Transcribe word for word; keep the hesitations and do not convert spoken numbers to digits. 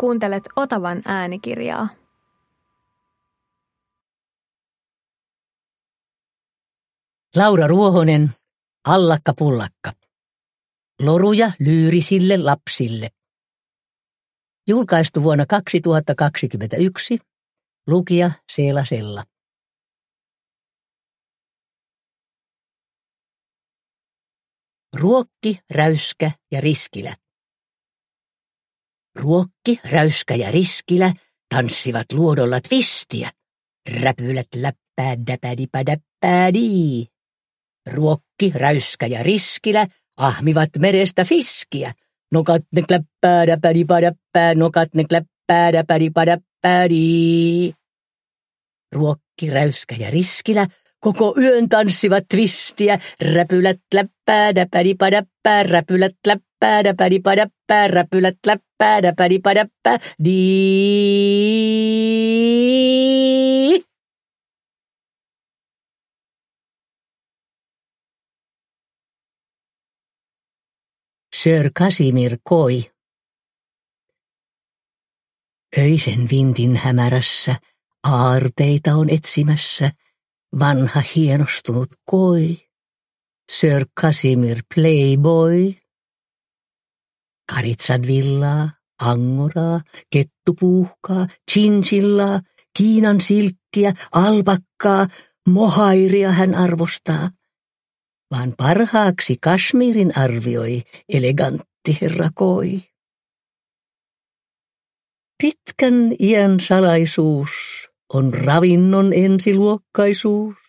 Kuuntelet Otavan äänikirjaa. Laura Ruohonen, Allakka pullakka. Loruja lyyrisille lapsille. Julkaistu vuonna kaksituhattakaksikymmentäyksi. Lukija Seela Sella. Ruokki, Räyskä ja Riskilä. Ruokki, Räyskä ja Riskilä tanssivat luodolla twistiä. Räpylät läppää däpädipädäppäädii. Ruokki, Räyskä ja Riskilä ahmivat merestä fiskiä. Nokat ne kläppää däpädipädäppää, nokat ne kläppää däpädipädäppäädii. Ruokki, Räyskä ja Riskilä koko yön tanssivat twistiä. Räpylät läppää däpädipädäppää, räpylät läppää däpädipädäppää, räpylät läppää däpädipädäppää, dii. Sir Casimir Koi. Öisen vintin hämärässä aarteita on etsimässä vanha hienostunut koi, Sir Casimir Playboy. Karitsan villaa, angoraa, kettupuuhkaa, chinchillaa, Kiinan silkkiä, alpakkaa, mohairia hän arvostaa. Vaan parhaaksi Kashmirin arvioi elegantti herra Koi. Pitkän iän salaisuus on ravinnon ensiluokkaisuus.